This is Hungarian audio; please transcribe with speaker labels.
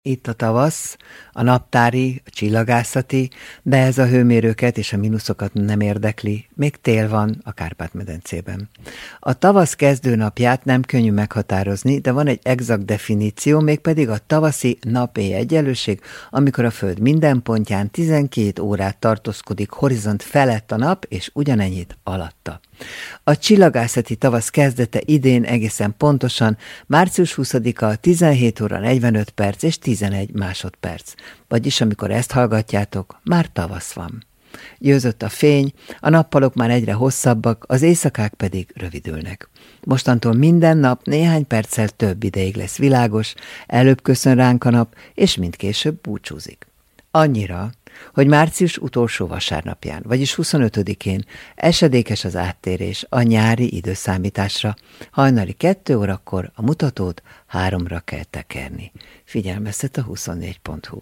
Speaker 1: Itt a tavasz, a naptári, a csillagászati, de ez a hőmérőket és a mínuszokat nem érdekli, még tél van a Kárpát-medencében. A tavasz kezdőnapját nem könnyű meghatározni, de van egy exakt definíció, mégpedig a tavaszi nap-éj egyenlőség, amikor a Föld minden pontján 12 órát tartózkodik horizont felett a nap, és ugyanennyit alatta. A csillagászati tavasz kezdete idén egészen pontosan március 20-a 17 óra 45 perc és 11 másodperc. Vagyis amikor ezt hallgatjátok, már tavasz van. Győzött a fény, a nappalok már egyre hosszabbak, az éjszakák pedig rövidülnek. Mostantól minden nap néhány perccel több ideig lesz világos, előbb köszön ránk a nap, és mindkésőbb búcsúzik. Annyira, hogy március utolsó vasárnapján, vagyis 25-én esedékes az áttérés a nyári időszámításra. Hajnali 2 órakor a mutatót 3-ra kell tekerni. Figyelmeztet a 24.hu.